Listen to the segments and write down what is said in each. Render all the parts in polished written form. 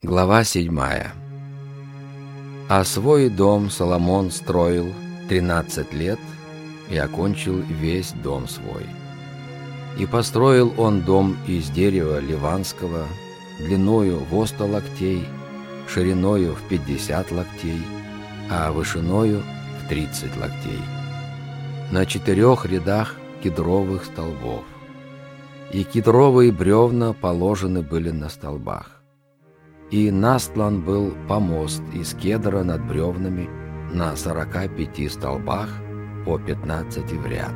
Глава 7. А свой дом Соломон строил 13 лет и окончил весь дом свой. И построил он дом из дерева ливанского, длиною в 100 локтей, шириною в 50 локтей, а вышиною в 30 локтей, на 4 рядах кедровых столбов. И кедровые бревна положены были на столбах. И настлан был помост из кедра над бревнами на 45 столбах по 15 в ряд.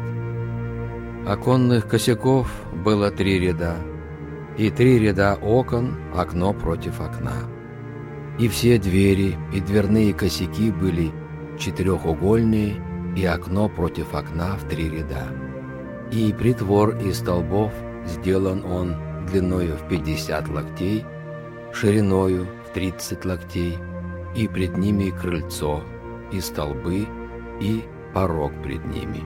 Оконных косяков было 3 ряда, и 3 ряда окон, окно против окна. И все двери и дверные косяки были четырехугольные, и окно против окна в 3 ряда. И притвор из столбов сделан он длиною в 50 локтей, шириною в 30 локтей, и пред ними крыльцо, и столбы, и порог пред ними.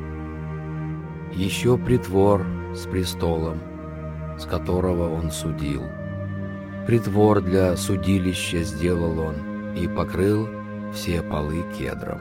Еще притвор с престолом, с которого он судил. Притвор для судилища сделал он, и покрыл все полы кедром.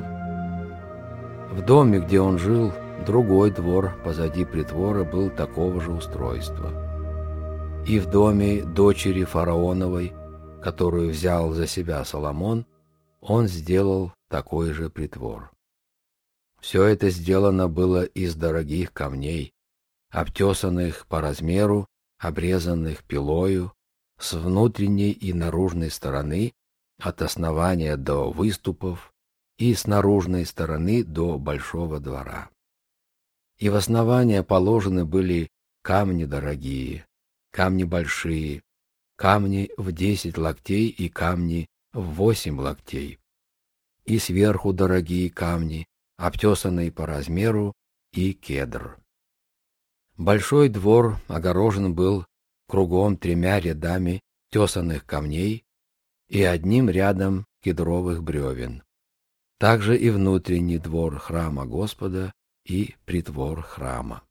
В доме, где он жил, другой двор позади притвора был такого же устройства. И в доме дочери фараоновой, которую взял за себя Соломон, он сделал такой же притвор. Все это сделано было из дорогих камней, обтесанных по размеру, обрезанных пилою, с внутренней и наружной стороны, от основания до выступов, и с наружной стороны до большого двора. И в основание положены были камни дорогие, камни большие, камни в 10 локтей и камни в 8 локтей, и сверху дорогие камни, обтесанные по размеру, и кедр. Большой двор огорожен был кругом 3 рядами тесанных камней и 1 рядом кедровых бревен. Также и внутренний двор храма Господа и притвор храма.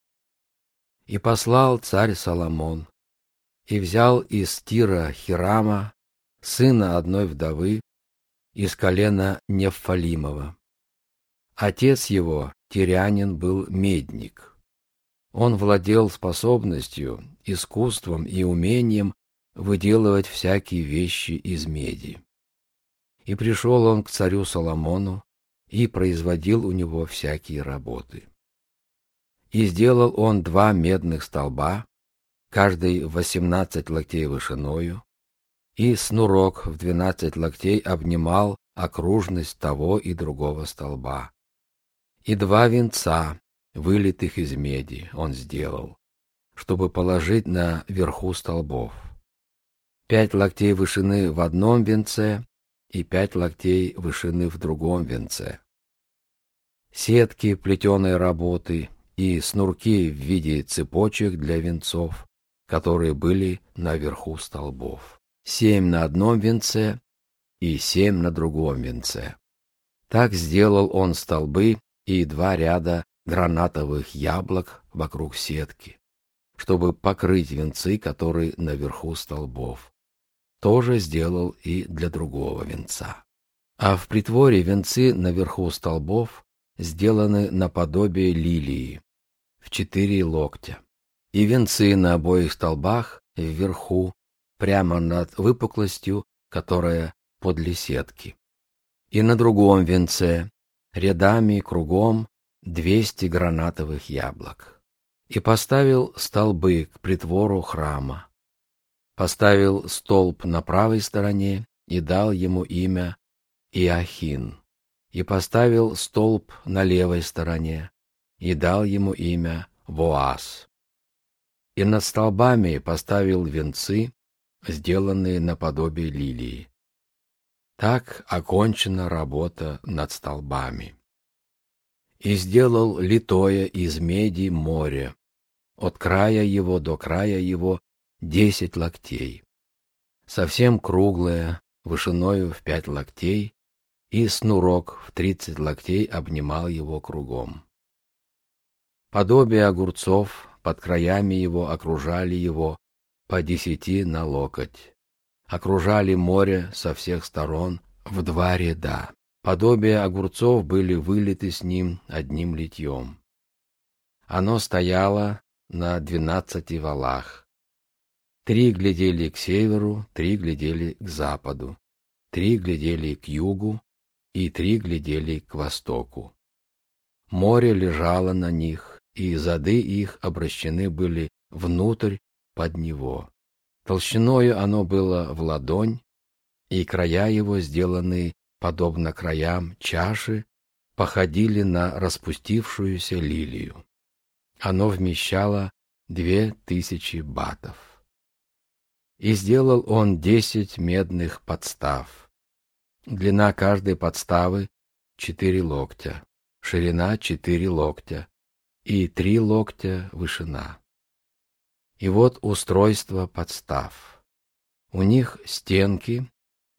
И послал царь Соломон, и взял из Тира Хирама, сына одной вдовы, из колена Неффалимова. Отец его, тирянин, был медник. Он владел способностью, искусством и умением выделывать всякие вещи из меди. И пришел он к царю Соломону и производил у него всякие работы. И сделал он 2 медных столба, каждый в 18 локтей вышиною, и снурок в 12 локтей обнимал окружность того и другого столба. И 2 венца, вылитых из меди, он сделал, чтобы положить на верху столбов. 5 локтей вышины в одном венце и 5 локтей вышины в другом венце. Сетки плетеной работы и снурки в виде цепочек для венцов, которые были наверху столбов. 7 на одном венце и 7 на другом венце. Так сделал он столбы и 2 ряда гранатовых яблок вокруг сетки, чтобы покрыть венцы, которые наверху столбов. Тоже сделал и для другого венца. А в притворе венцы наверху столбов сделаны наподобие лилии, в 4 локтя. И венцы на обоих столбах вверху, прямо над выпуклостью, которая подле сетки. И на другом венце, рядами кругом, 200 гранатовых яблок. И поставил столбы к притвору храма. Поставил столб на правой стороне и дал ему имя Иохин. И поставил столб на левой стороне и дал ему имя Воас. И над столбами поставил венцы, сделанные наподобие лилии. Так окончена работа над столбами. И сделал литое из меди море, от края его до края его 10 локтей, совсем круглое, вышиною в 5 локтей, и снурок в 30 локтей обнимал его кругом. Подобие огурцов под краями его окружали его по 10 на локоть. окружали море со всех сторон в 2 ряда. Подобие огурцов были вылиты с ним одним литьем. Оно стояло на 12 валах. 3 глядели к северу, 3 глядели к западу, 3 глядели к югу и 3 глядели к востоку. Море лежало на них, и зады их обращены были внутрь под него. Толщиною оно было в ладонь, и края его, сделанные подобно краям чаши, походили на распустившуюся лилию. Оно вмещало 2000 батов. И сделал он 10 медных подстав. Длина каждой подставы 4 локтя, ширина 4 локтя и 3 локтя вышина. И вот устройство подстав. У них стенки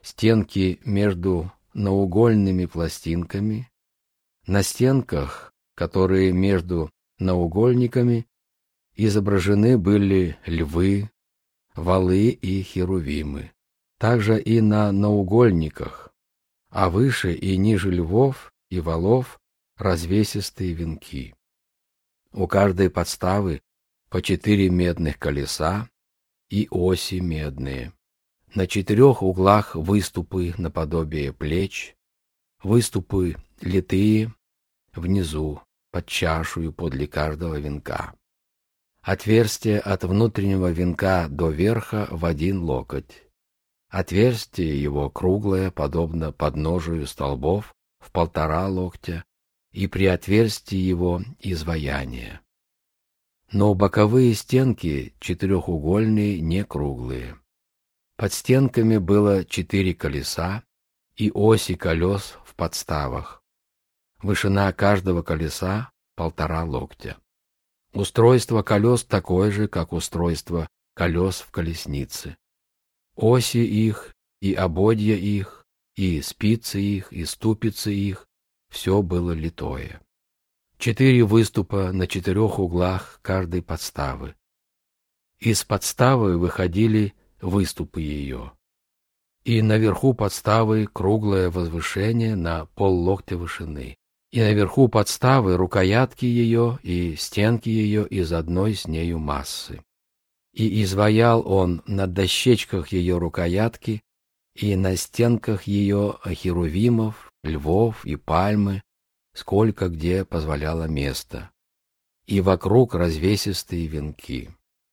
между наугольными пластинками. На стенках, которые между наугольниками, изображены были львы, валы и херувимы. Также и на наугольниках, а выше и ниже львов и валов развесистые венки. У каждой подставы по 4 медных колеса и оси медные. На 4 углах выступы наподобие плеч, выступы литые внизу, под чашею подле каждого венка. Отверстие от внутреннего венка до верха в 1 локоть. Отверстие его круглое, подобно подножию столбов, в 1,5 локтя, и при отверстии его изваяние. Но боковые стенки четырехугольные, не круглые. Под стенками было 4 колеса и оси колес в подставах. Вышина каждого колеса 1,5 локтя. Устройство колес такое же, как устройство колес в колеснице. Оси их, и ободья их, и спицы их, и ступицы их — все было литое. 4 выступа на 4 углах каждой подставы. Из подставы выходили выступы ее. И наверху подставы круглое возвышение на поллоктя вышины. И наверху подставы рукоятки ее и стенки ее из одной с нею массы. И изваял он на дощечках ее рукоятки и на стенках ее херувимов, львов и пальмы, сколько где позволяло место, и вокруг развесистые венки.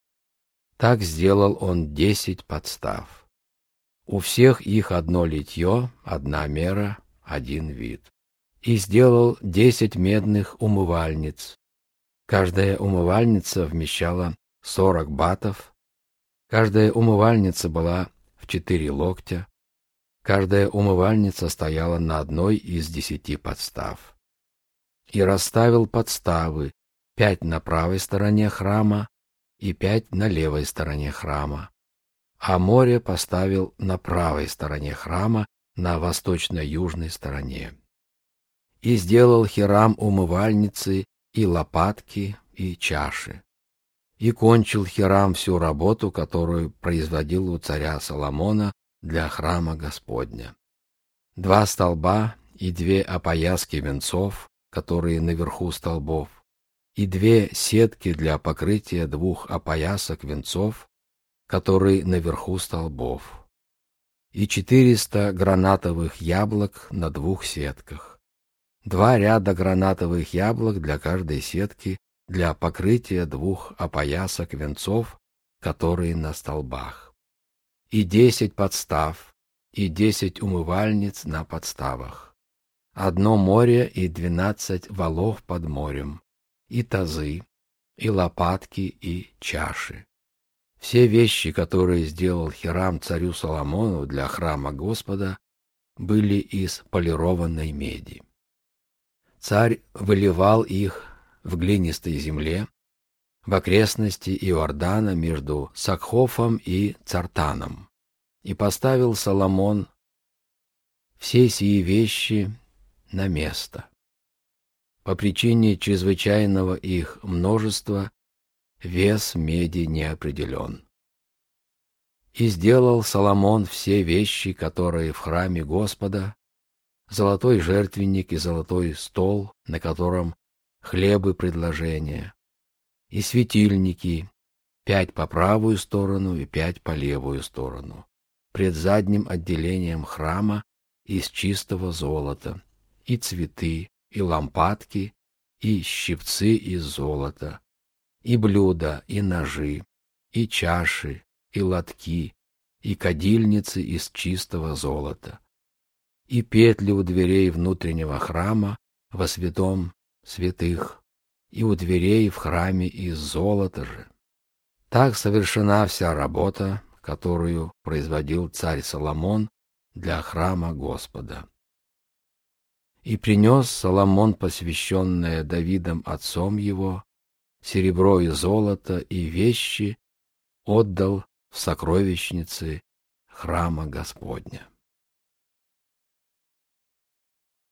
Так сделал он 10 подстав. У всех их одно литье, одна мера, один вид. И сделал 10 медных умывальниц. Каждая умывальница вмещала 40 батов. Каждая умывальница была в 4 локтя. Каждая умывальница стояла на одной из 10 подстав. И расставил подставы 5 на правой стороне храма и 5 на левой стороне храма. А море поставил на правой стороне храма, на восточно-южной стороне. И сделал Хирам умывальницы и лопатки, и чаши. И кончил Хирам всю работу, которую производил у царя Соломона для храма Господня. 2 столба и 2 опояски венцов, которые наверху столбов, и 2 сетки для покрытия 2 опоясок венцов, которые наверху столбов, и 400 гранатовых яблок на 2 сетках. 2 ряда гранатовых яблок для каждой сетки для покрытия 2 опоясок венцов, которые на столбах. И 10 подстав, и 10 умывальниц на подставах. 1 море и 12 валов под морем, и тазы, и лопатки, и чаши. Все вещи, которые сделал Хирам царю Соломону для храма Господа, были из полированной меди. Царь выливал их в глинистой земле, в окрестности Иордана между Сакхофом и Цартаном, и поставил Соломон все сии вещи на место. По причине чрезвычайного их множества вес меди не определен. И сделал Соломон все вещи, которые в храме Господа, золотой жертвенник и золотой стол, на котором хлебы предложения, и светильники, 5 по правую сторону и 5 по левую сторону, пред задним отделением храма из чистого золота, и цветы, и лампадки, и щипцы из золота, и блюда, и ножи, и чаши, и лотки, и кадильницы из чистого золота, и петли у дверей внутреннего храма во святом святых, и у дверей в храме из золота же. Так совершена вся работа, которую производил царь Соломон для храма Господа. И принес Соломон посвященное Давидом отцом его, серебро и золото и вещи отдал в сокровищницы храма Господня.